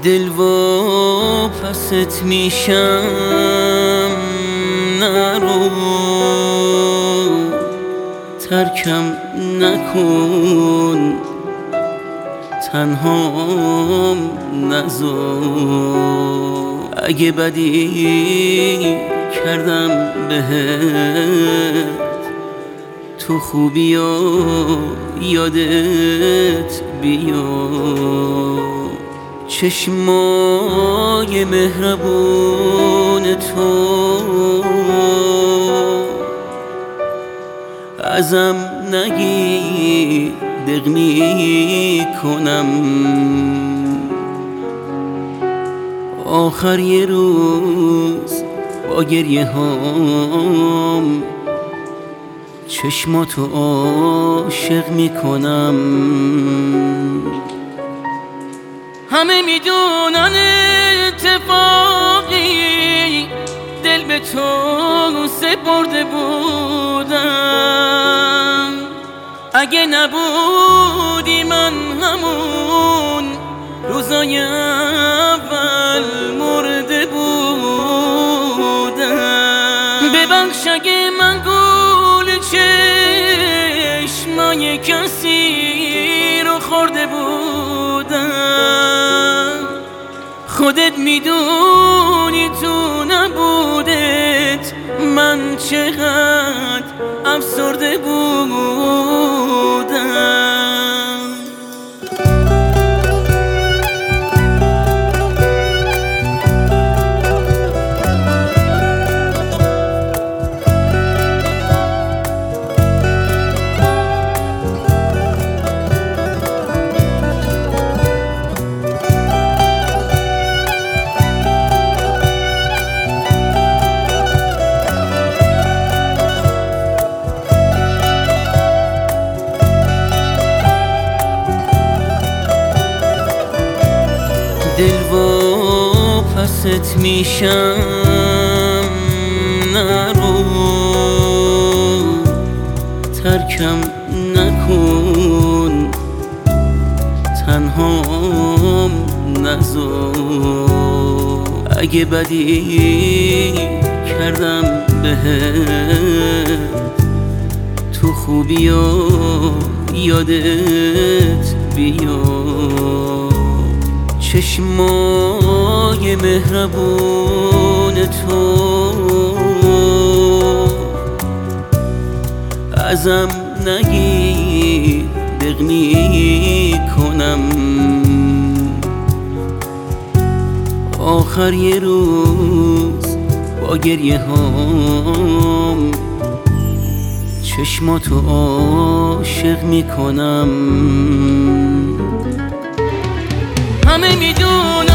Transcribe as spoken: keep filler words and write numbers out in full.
دل و پست میشم نرو، ترکم نکن، تنهام نذار. اگه بدی کردم بهت، تو خوبی و یادت بیاد. چشمای مهربون تو ازم نگی دق می کنم. آخر یه روز با گریه هام چشماتو عاشق می کنم. همه میدونن اتفاقی دل به تو سپرده بودم. اگه نبودی من همون روزای اول مرده بودم. ببخش اگه من گول چشمای کسی رو خورده بودم. خودت میدونی تو نبودت من چقدر افسرده بودم. دل و پست میشم نرو، ترکم نکن، تنهام نذار. اگه بدی کردم بهت، تو خوبی و یادت بیاد. چشمای مهربون تو ازم نگی دق می کنم. آخر یه روز با گریه هام چشماتو عاشق می کنم. همه میدونن